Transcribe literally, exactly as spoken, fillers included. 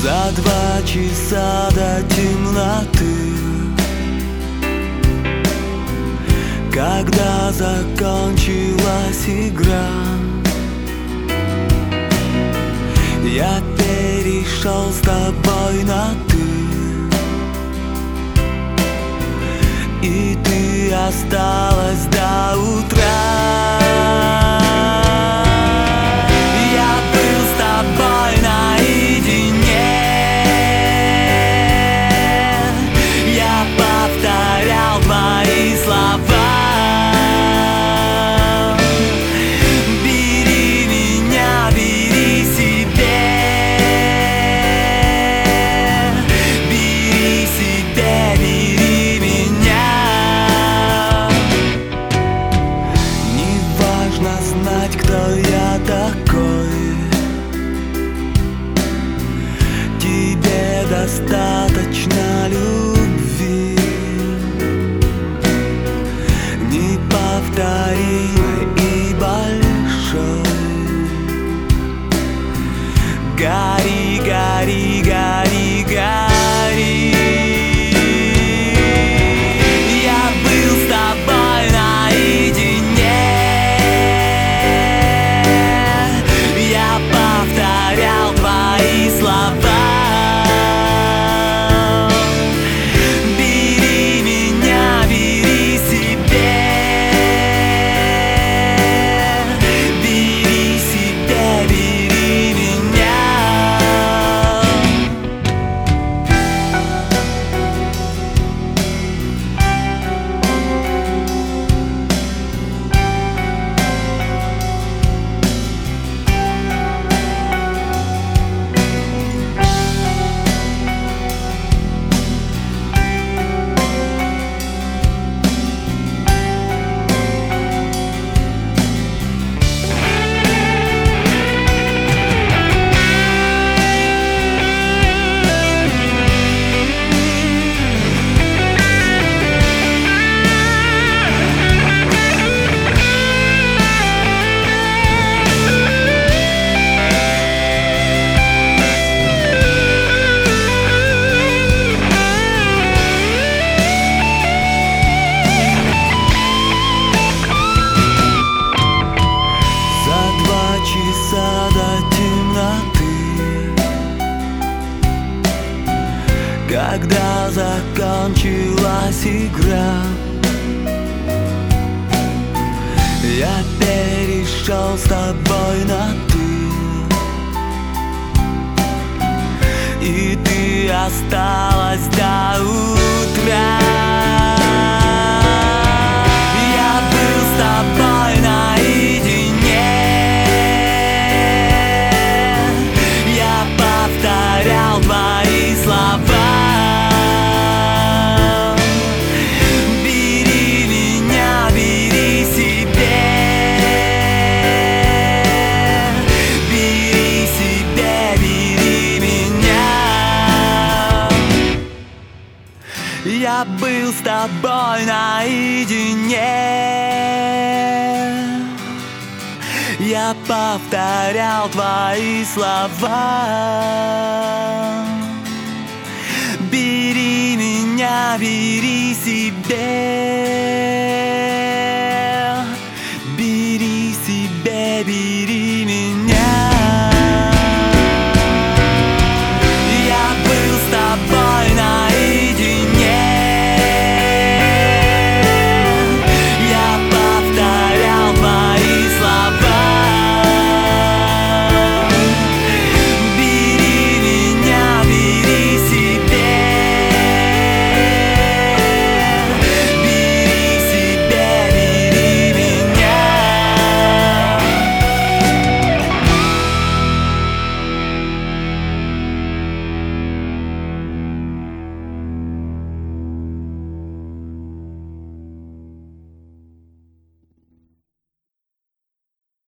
За два часа до темноты, когда закончилась игра, я перешел с тобой на «ты», и ты осталась до утра. Я был с тобой наедине, я повторял твои слова. Бери меня, бери себе, бери себе, бери меня. Не важно знать, кто я такой, тебе достаточно любви, неповторимой и большой. Гори, гори, гори, гори. Я был с тобой наедине, я повторял твои слова. Бери меня, бери себе, бери себе, бери меня. Часа до темноты, когда закончилась игра, я перешел с тобой на «ты», и ты осталась до утра. Я был с тобой наедине, повторял твои слова. Бери меня, бери себе, бери себе, бери меня. Я был с тобой наедине, я повторял твои слова. Бери меня, бери себе,